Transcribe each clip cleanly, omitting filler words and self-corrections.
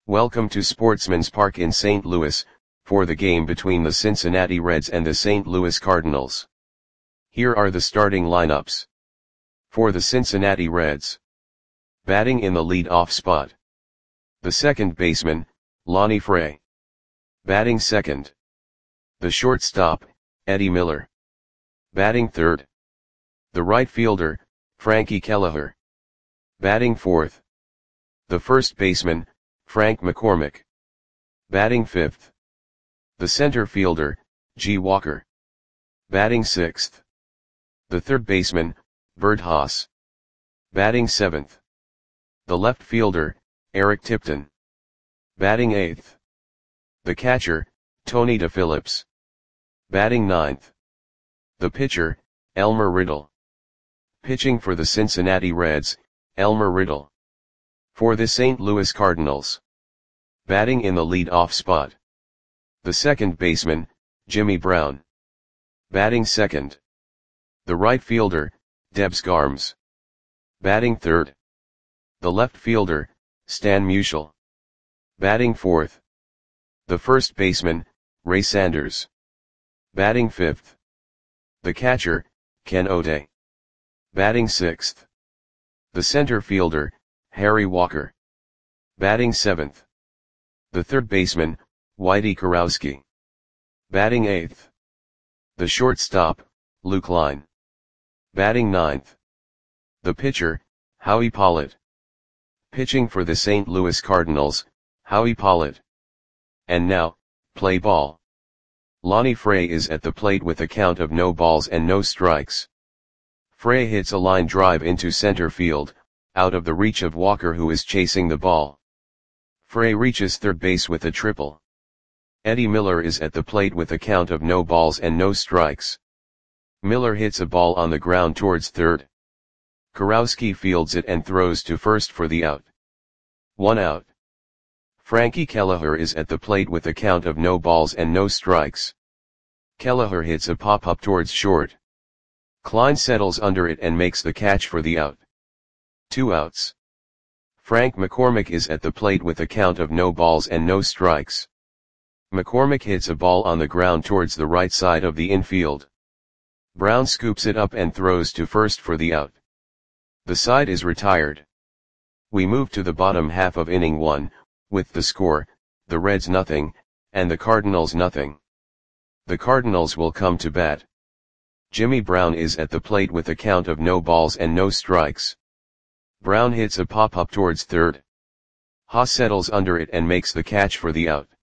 Welcome to Sportsman's Park in St. Louis, for the game between the Cincinnati Reds and the St. Louis Cardinals. Here are the starting lineups. For the Cincinnati Reds. Batting in the lead-off spot. The second baseman, Lonnie Fray. Batting second. The shortstop, Eddie Miller. Batting third. The right fielder, Frankie Kelleher. Batting fourth. The first baseman, Frank McCormick. Batting fifth. The center fielder, G. Walker. Batting sixth. The third baseman, Bert Haas. Batting seventh. The left fielder, Eric Tipton. Batting eighth. The catcher, Tony DePhillips. Batting ninth. The pitcher, Elmer Riddle. Pitching for the Cincinnati Reds, Elmer Riddle. For the St. Louis Cardinals. Batting in the lead-off spot. The second baseman, Jimmy Brown. Batting second. The right fielder, Debs Garms. Batting third. The left fielder, Stan Musial. Batting fourth. The first baseman, Ray Sanders. Batting fifth. The catcher, Ken O'Day. Batting sixth. The center fielder, Harry Walker. Batting seventh. The third baseman, Whitey Kurowski. Batting eighth. The shortstop, Luke Line. Batting ninth. The pitcher, Howie Pollitt. Pitching for the St. Louis Cardinals, Howie Pollitt. And now, play ball. Lonnie Fray is at the plate with a count of no balls and no strikes. Fray hits a line drive into center field, out of the reach of Walker, who is chasing the ball. Fray reaches third base with a triple. Eddie Miller is at the plate with a count of no balls and no strikes. Miller hits a ball on the ground towards third. Kurowski fields it and throws to first for the out. 1 out. Frankie Kelleher is at the plate with a count of no balls and no strikes. Kelleher hits a pop-up towards short. Klein settles under it and makes the catch for the out. 2 outs. Frank McCormick is at the plate with a count of no balls and no strikes. McCormick hits a ball on the ground towards the right side of the infield. Brown scoops it up and throws to first for the out. The side is retired. We move to the bottom half of inning 1, with the score, the Reds 0, and the Cardinals 0. The Cardinals will come to bat. Jimmy Brown is at the plate with a count of no balls and no strikes. Brown hits a pop-up towards third. Haas settles under it and makes the catch for the out.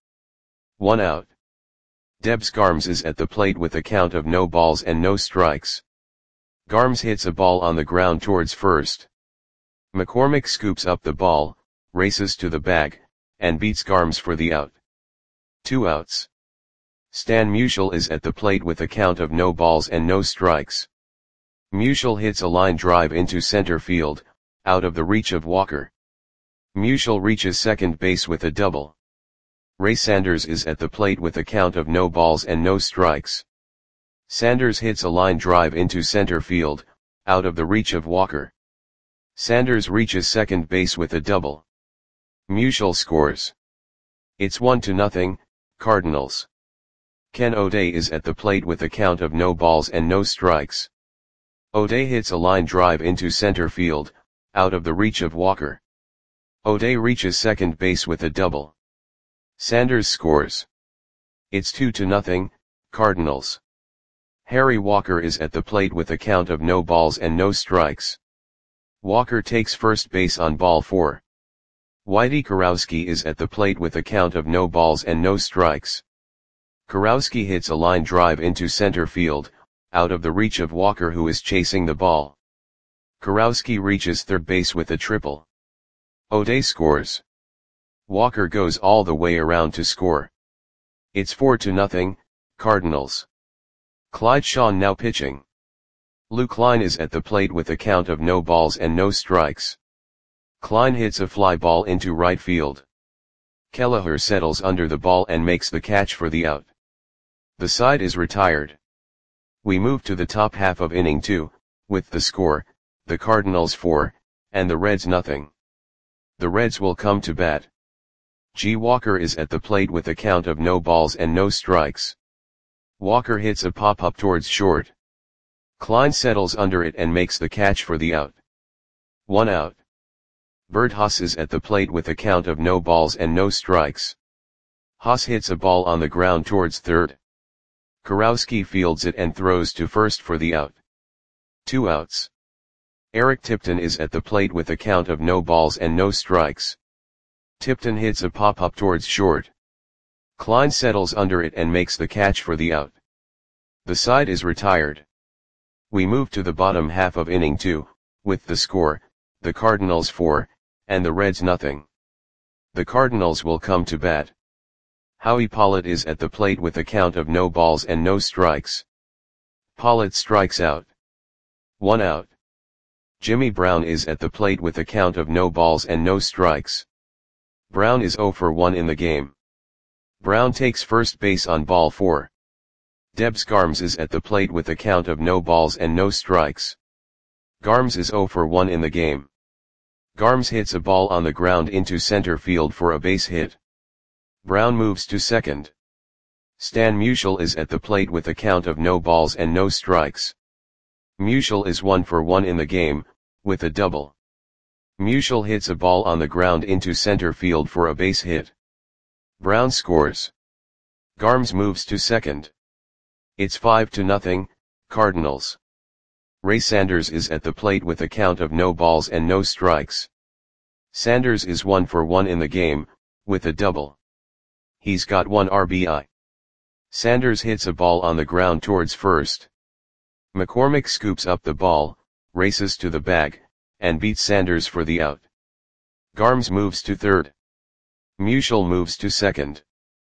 1 out. Debs Garms is at the plate with a count of no balls and no strikes. Garms hits a ball on the ground towards first. McCormick scoops up the ball, races to the bag, and beats Garms for the out. 2 outs. Stan Musial is at the plate with a count of no balls and no strikes. Musial hits a line drive into center field, out of the reach of Walker. Musial reaches second base with a double. Ray Sanders is at the plate with a count of no balls and no strikes. Sanders hits a line drive into center field, out of the reach of Walker. Sanders reaches second base with a double. Musial scores. It's 1-0, Cardinals. Ken O'Day is at the plate with a count of no balls and no strikes. O'Day hits a line drive into center field, out of the reach of Walker. O'Day reaches second base with a double. Sanders scores. It's 2-0, Cardinals. Harry Walker is at the plate with a count of no balls and no strikes. Walker takes first base on ball 4. Whitey Kurowski is at the plate with a count of no balls and no strikes. Kurowski hits a line drive into center field, out of the reach of Walker, who is chasing the ball. Kurowski reaches third base with a triple. O'Day scores. Walker goes all the way around to score. It's 4-0, Cardinals. Clyde Shawn now pitching. Luke Line is at the plate with a count of no balls and no strikes. Klein hits a fly ball into right field. Kelleher settles under the ball and makes the catch for the out. The side is retired. We move to the top half of inning 2, with the score, the Cardinals 4, and the Reds 0. The Reds will come to bat. G. Walker is at the plate with a count of no balls and no strikes. Walker hits a pop-up towards short. Klein settles under it and makes the catch for the out. 1 out. Bert Haas is at the plate with a count of no balls and no strikes. Haas hits a ball on the ground towards third. Kurowski fields it and throws to first for the out. 2 outs. Eric Tipton is at the plate with a count of no balls and no strikes. Tipton hits a pop-up towards short. Klein settles under it and makes the catch for the out. The side is retired. We move to the bottom half of inning 2, with the score, the Cardinals 4, and the Reds nothing. The Cardinals will come to bat. Howie Pollitt is at the plate with a count of no balls and no strikes. Pollitt strikes out. 1 out. Jimmy Brown is at the plate with a count of no balls and no strikes. Brown is 0 for 1 in the game. Brown takes first base on ball 4. Debs Garms is at the plate with a count of no balls and no strikes. Garms is 0 for 1 in the game. Garms hits a ball on the ground into center field for a base hit. Brown moves to second. Stan Musial is at the plate with a count of no balls and no strikes. Musial is 1 for 1 in the game, with a double. Musial hits a ball on the ground into center field for a base hit. Brown scores. Garms moves to second. It's 5-0, Cardinals. Ray Sanders is at the plate with a count of no balls and no strikes. Sanders is 1 for 1 in the game, with a double. He's got 1 RBI. Sanders hits a ball on the ground towards first. McCormick scoops up the ball, races to the bag, and beats Sanders for the out. Garms moves to third. Musial moves to second.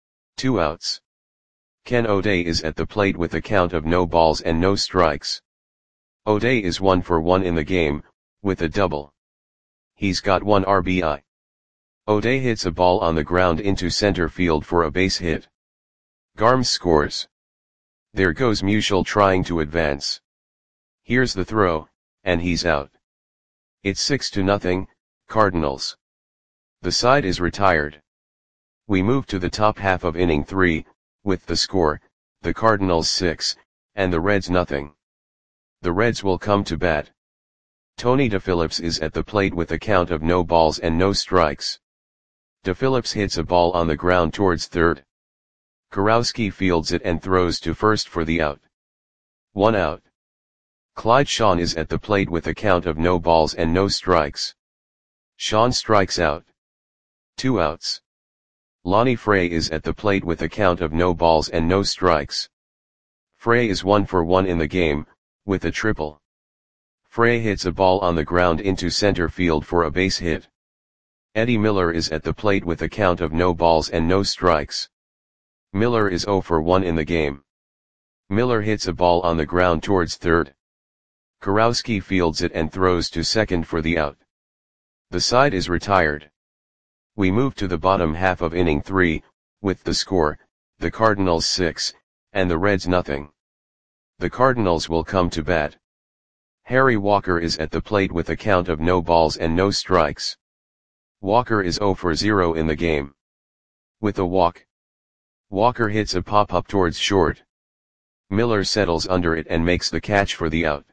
2 outs. Ken O'Day is at the plate with a count of no balls and no strikes. O'Day is 1 for 1 in the game, with a double. He's got 1 RBI. O'Day hits a ball on the ground into center field for a base hit. Garms scores. There goes Musial trying to advance. Here's the throw, and he's out. It's 6-0, Cardinals. The side is retired. We move to the top half of inning 3, with the score, the Cardinals 6, and the Reds nothing. The Reds will come to bat. Tony DePhillips is at the plate with a count of no balls and no strikes. DePhillips hits a ball on the ground towards third. Kurowski fields it and throws to first for the out. 1 out. Clyde Shawn is at the plate with a count of no balls and no strikes. Shawn strikes out. 2 outs. Lonnie Frey is at the plate with a count of no balls and no strikes. Frey is 1 for 1 in the game, with a triple. Frey hits a ball on the ground into center field for a base hit. Eddie Miller is at the plate with a count of no balls and no strikes. Miller is 0 for 1 in the game. Miller hits a ball on the ground towards third. Kurowski fields it and throws to second for the out. The side is retired. We move to the bottom half of inning 3, with the score, the Cardinals 6, and the Reds nothing. The Cardinals will come to bat. Harry Walker is at the plate with a count of no balls and no strikes. Walker is 0 for 0 in the game. With a walk. Walker hits a pop-up towards short. Miller settles under it and makes the catch for the out.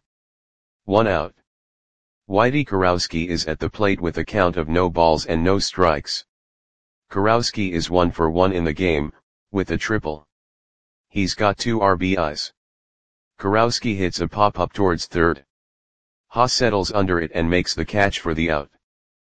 1 out. Whitey Kurowski is at the plate with a count of no balls and no strikes. Kurowski is 1 for 1 in the game, with a triple. He's got 2 RBIs. Kurowski hits a pop-up towards third. Haas settles under it and makes the catch for the out.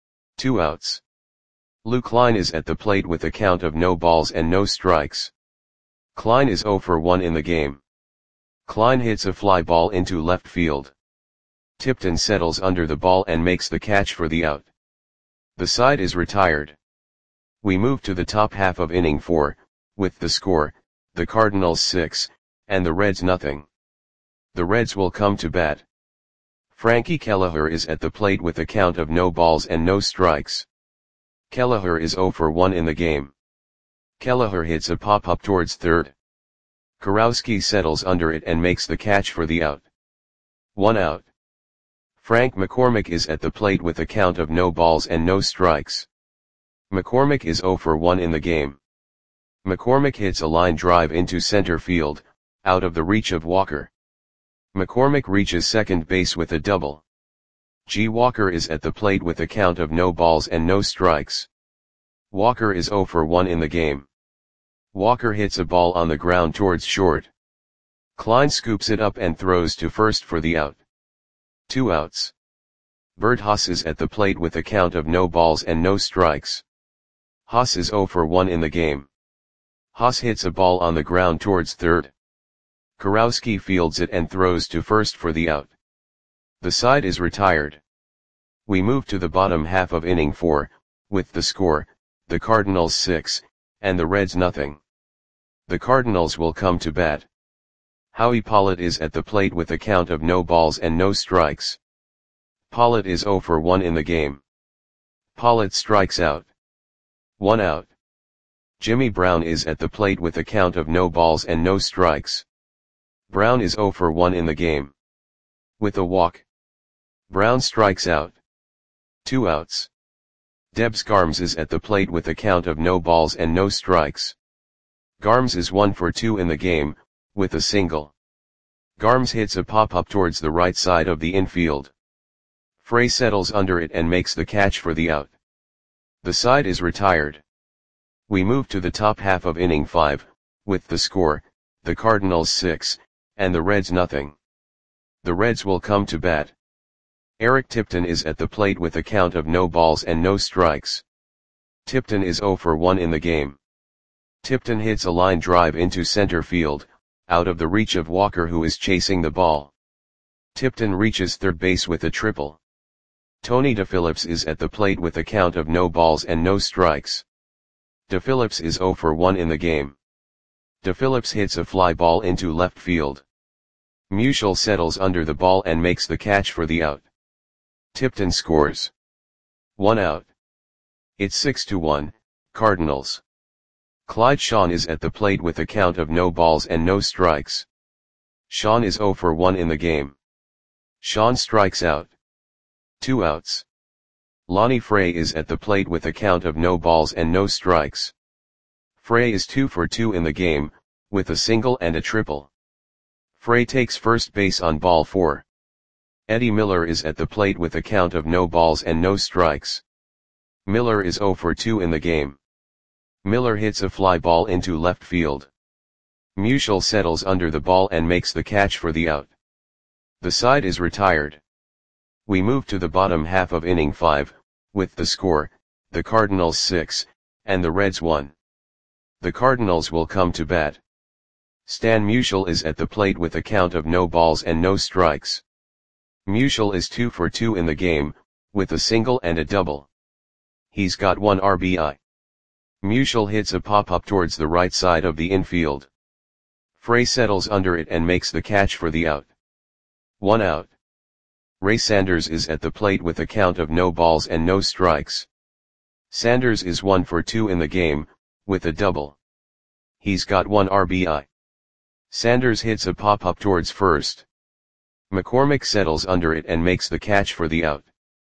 2 outs. Lou Klein is at the plate with a count of no balls and no strikes. Klein is 0 for 1 in the game. Klein hits a fly ball into left field. Tipton settles under the ball and makes the catch for the out. The side is retired. We move to the top half of inning 4, with the score, the Cardinals 6, and the Reds nothing. The Reds will come to bat. Frankie Kelleher is at the plate with a count of no balls and no strikes. Kelleher is 0 for 1 in the game. Kelleher hits a pop-up towards third. Kurowski settles under it and makes the catch for the out. 1 out. Frank McCormick is at the plate with a count of no balls and no strikes. McCormick is 0 for 1 in the game. McCormick hits a line drive into center field, out of the reach of Walker. McCormick reaches second base with a double. G. Walker is at the plate with a count of no balls and no strikes. Walker is 0 for 1 in the game. Walker hits a ball on the ground towards short. Klein scoops it up and throws to first for the out. 2 outs. Bert Haas is at the plate with a count of no balls and no strikes. Haas is 0 for 1 in the game. Haas hits a ball on the ground towards third. Kurowski fields it and throws to first for the out. The side is retired. We move to the bottom half of inning 4, with the score, the Cardinals 6, and the Reds nothing. The Cardinals will come to bat. Howie Pollitt is at the plate with a count of no balls and no strikes. Pollitt is 0 for 1 in the game. Pollitt strikes out. 1 out. Jimmy Brown is at the plate with a count of no balls and no strikes. Brown is 0 for 1 in the game. With a walk, Brown strikes out. 2 outs. Debs Garms is at the plate with a count of no balls and no strikes. Garms is 1 for 2 in the game, with a single. Garms hits a pop-up towards the right side of the infield. Frey settles under it and makes the catch for the out. The side is retired. We move to the top half of inning 5, with the score, the Cardinals 6, and the Reds nothing. The Reds will come to bat. Eric Tipton is at the plate with a count of no balls and no strikes. Tipton is 0 for 1 in the game. Tipton hits a line drive into center field, out of the reach of Walker who is chasing the ball. Tipton reaches third base with a triple. Tony DePhillips is at the plate with a count of no balls and no strikes. DePhillips is 0 for 1 in the game. DePhillips hits a fly ball into left field. Musial settles under the ball and makes the catch for the out. Tipton scores. 1 out. It's 6-1, Cardinals. Clyde Shawn is at the plate with a count of no balls and no strikes. Shawn is 0 for 1 in the game. Shawn strikes out. 2 outs. Lonnie Frey is at the plate with a count of no balls and no strikes. Frey is 2 for 2 in the game, with a single and a triple. Frey takes first base on ball 4. Eddie Miller is at the plate with a count of no balls and no strikes. Miller is 0 for 2 in the game. Miller hits a fly ball into left field. Musial settles under the ball and makes the catch for the out. The side is retired. We move to the bottom half of inning 5, with the score, the Cardinals 6, and the Reds 1. The Cardinals will come to bat. Stan Musial is at the plate with a count of no balls and no strikes. Musial is 2 for 2 in the game, with a single and a double. He's got 1 RBI. Musial hits a pop-up towards the right side of the infield. Frey settles under it and makes the catch for the out. 1 out. Ray Sanders is at the plate with a count of no balls and no strikes. Sanders is 1 for 2 in the game, with a double. He's got 1 RBI. Sanders hits a pop-up towards first. McCormick settles under it and makes the catch for the out.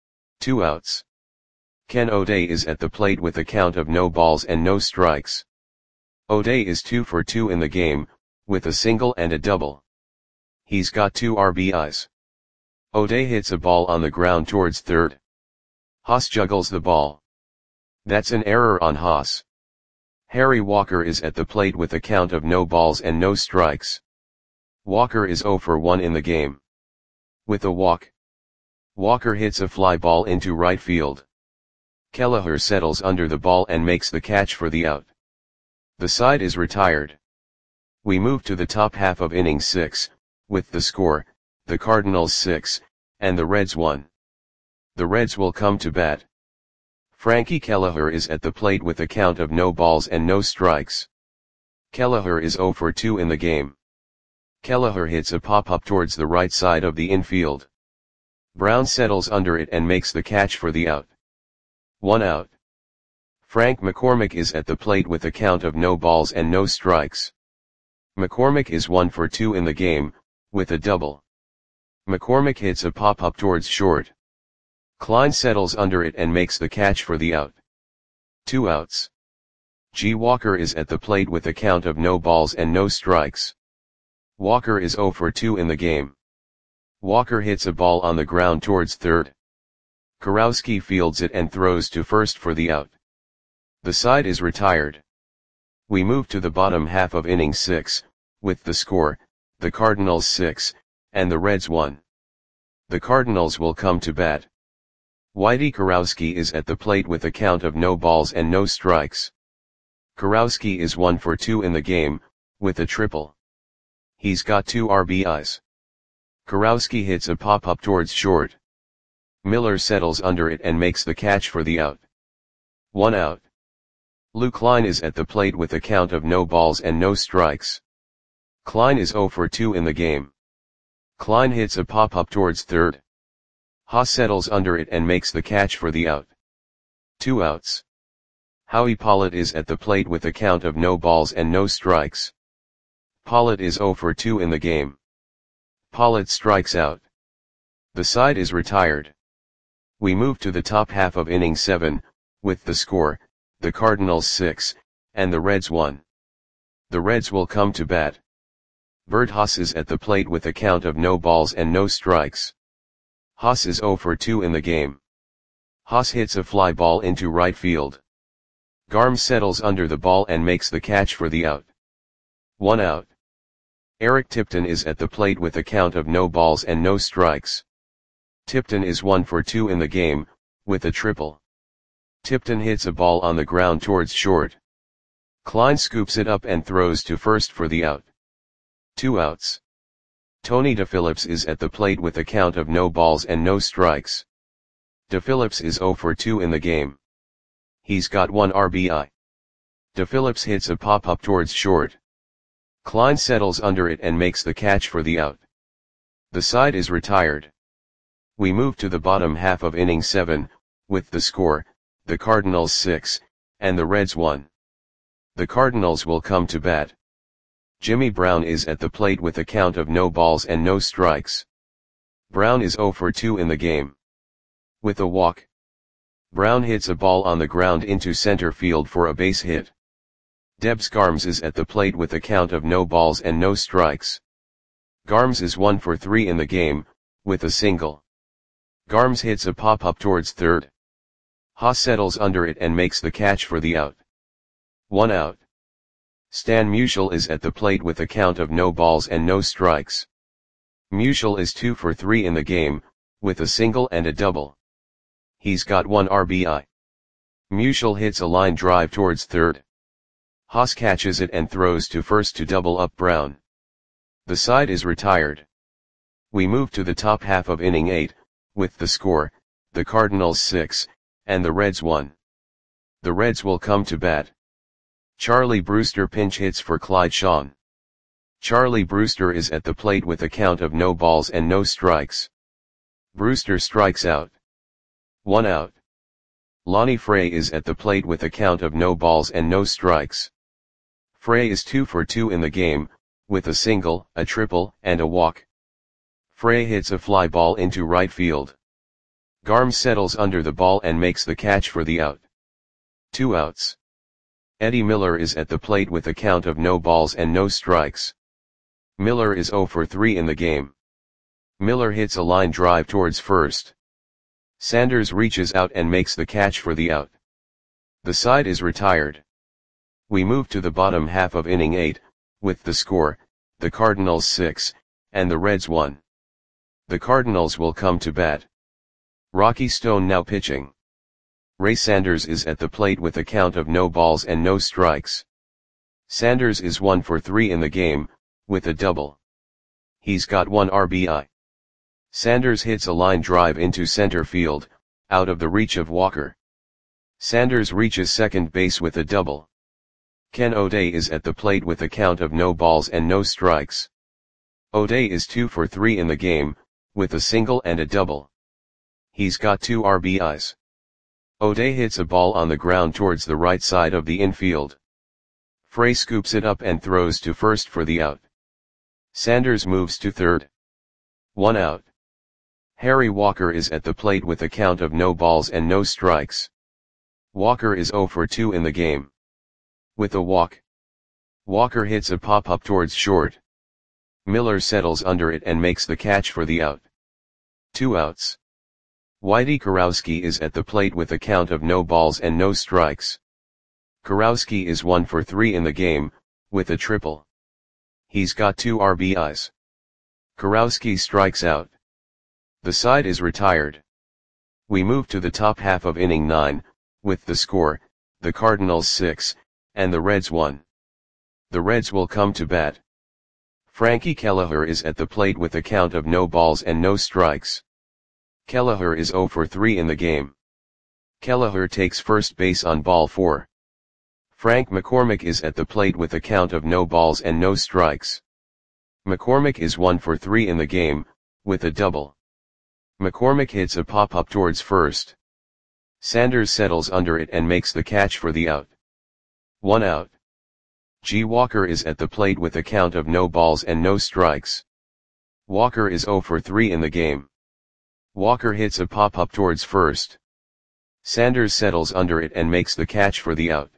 2 outs. Ken O'Day is at the plate with a count of no balls and no strikes. O'Day is 2 for 2 in the game, with a single and a double. He's got 2 RBIs. O'Day hits a ball on the ground towards third. Haas juggles the ball. That's an error on Haas. Harry Walker is at the plate with a count of no balls and no strikes. Walker is 0 for 1 in the game. With a walk, Walker hits a fly ball into right field. Kelleher settles under the ball and makes the catch for the out. The side is retired. We move to the top half of inning 6, with the score, the Cardinals 6, and the Reds 1. The Reds will come to bat. Frankie Kelleher is at the plate with a count of no balls and no strikes. Kelleher is 0 for 2 in the game. Kelleher hits a pop-up towards the right side of the infield. Brown settles under it and makes the catch for the out. 1 out. Frank McCormick is at the plate with a count of no balls and no strikes. McCormick is 1 for 2 in the game, with a double. McCormick hits a pop-up towards short. Klein settles under it and makes the catch for the out. 2 outs. G. Walker is at the plate with a count of no balls and no strikes. Walker is 0 for 2 in the game. Walker hits a ball on the ground towards third. Kurowski fields it and throws to first for the out. The side is retired. We move to the bottom half of inning 6, with the score, the Cardinals 6, and the Reds 1. The Cardinals will come to bat. Whitey Kurowski is at the plate with a count of no balls and no strikes. Kurowski is 1 for 2 in the game, with a triple. He's got 2 RBIs. Kurowski hits a pop-up towards short. Miller settles under it and makes the catch for the out. 1 out. Lou Klein is at the plate with a count of no balls and no strikes. Klein is 0 for 2 in the game. Klein hits a pop-up towards third. Haas settles under it and makes the catch for the out. 2 outs. Howie Pollitt is at the plate with a count of no balls and no strikes. Pollitt is 0 for 2 in the game. Pollitt strikes out. The side is retired. We move to the top half of inning 7, with the score, the Cardinals 6, and the Reds 1. The Reds will come to bat. Bert Haas is at the plate with a count of no balls and no strikes. Haas is 0 for 2 in the game. Haas hits a fly ball into right field. Garm settles under the ball and makes the catch for the out. 1 out. Eric Tipton is at the plate with a count of no balls and no strikes. Tipton is 1 for 2 in the game, with a triple. Tipton hits a ball on the ground towards short. Klein scoops it up and throws to first for the out. 2 outs. Tony DePhillips is at the plate with a count of no balls and no strikes. DePhillips is 0 for 2 in the game. He's got 1 RBI. DePhillips hits a pop-up towards short. Klein settles under it and makes the catch for the out. The side is retired. We move to the bottom half of inning 7, with the score, the Cardinals 6, and the Reds 1. The Cardinals will come to bat. Jimmy Brown is at the plate with a count of no balls and no strikes. Brown is 0 for 2 in the game. With a walk. Brown hits a ball on the ground into center field for a base hit. Debs Garms is at the plate with a count of no balls and no strikes. Garms is 1 for 3 in the game, with a single. Garms hits a pop-up towards third. Haas settles under it and makes the catch for the out. 1 out. Stan Musial is at the plate with a count of no balls and no strikes. Musial is 2 for 3 in the game, with a single and a double. He's got 1 RBI. Musial hits a line drive towards third. Haas catches it and throws to first to double up Brown. The side is retired. We move to the top half of inning 8, with the score, the Cardinals 6, and the Reds 1. The Reds will come to bat. Charlie Brewster pinch hits for Clyde Shawn. Charlie Brewster is at the plate with a count of no balls and no strikes. Brewster strikes out. 1 out. Lonnie Frey is at the plate with a count of no balls and no strikes. Frey is 2 for 2 in the game, with a single, a triple, and a walk. Frey hits a fly ball into right field. Garm settles under the ball and makes the catch for the out. 2 outs. Eddie Miller is at the plate with a count of no balls and no strikes. Miller is 0 for 3 in the game. Miller hits a line drive towards first. Sanders reaches out and makes the catch for the out. The side is retired. We move to the bottom half of inning 8, with the score, the Cardinals 6, and the Reds 1. The Cardinals will come to bat. Rocky Stone now pitching. Ray Sanders is at the plate with a count of no balls and no strikes. Sanders is 1 for 3 in the game, with a double. He's got 1 RBI. Sanders hits a line drive into center field, out of the reach of Walker. Sanders reaches second base with a double. Ken O'Day is at the plate with a count of no balls and no strikes. O'Day is 2 for 3 in the game, with a single and a double. He's got 2 RBIs. O'Day hits a ball on the ground towards the right side of the infield. Frey scoops it up and throws to first for the out. Sanders moves to third. 1 out. Harry Walker is at the plate with a count of no balls and no strikes. Walker is 0 for 2 in the game. With a walk, Walker hits a pop-up towards short. Miller settles under it and makes the catch for the out. 2 outs. Whitey Kurowski is at the plate with a count of no balls and no strikes. Kurowski is 1 for 3 in the game, with a triple. He's got 2 RBIs. Kurowski strikes out. The side is retired. We move to the top half of inning 9, with the score, the Cardinals 6, and the Reds 1. The Reds will come to bat. Frankie Kelleher is at the plate with a count of no balls and no strikes. Kelleher is 0 for 3 in the game. Kelleher takes first base on ball 4. Frank McCormick is at the plate with a count of no balls and no strikes. McCormick is 1 for 3 in the game, with a double. McCormick hits a pop-up towards first. Sanders settles under it and makes the catch for the out. 1 out. G. Walker is at the plate with a count of no balls and no strikes. Walker is 0 for 3 in the game. Walker hits a pop-up towards first. Sanders settles under it and makes the catch for the out.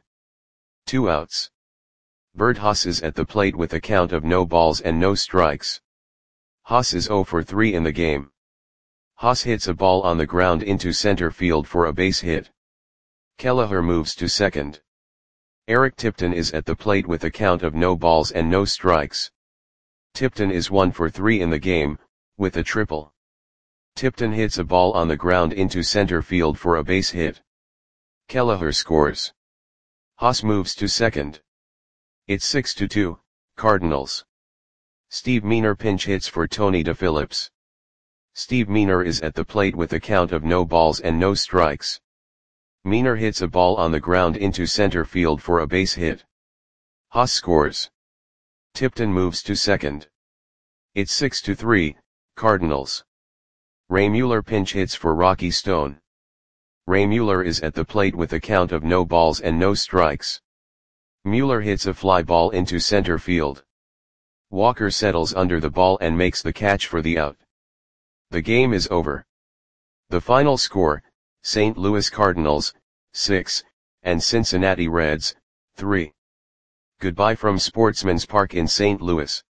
2 outs. Bert Haas is at the plate with a count of no balls and no strikes. Haas is 0 for 3 in the game. Haas hits a ball on the ground into center field for a base hit. Kelleher moves to second. Eric Tipton is at the plate with a count of no balls and no strikes. Tipton is 1 for 3 in the game, with a triple. Tipton hits a ball on the ground into center field for a base hit. Kelleher scores. Haas moves to second. It's 6-2, Cardinals. Steve Meaner pinch hits for Tony DePhillips. Steve Meaner is at the plate with a count of no balls and no strikes. Meaner hits a ball on the ground into center field for a base hit. Haas scores. Tipton moves to second. It's 6-3, Cardinals. Ray Mueller pinch hits for Rocky Stone. Ray Mueller is at the plate with a count of no balls and no strikes. Mueller hits a fly ball into center field. Walker settles under the ball and makes the catch for the out. The game is over. The final score, St. Louis Cardinals, 6, and Cincinnati Reds, 3. Goodbye from Sportsman's Park in St. Louis.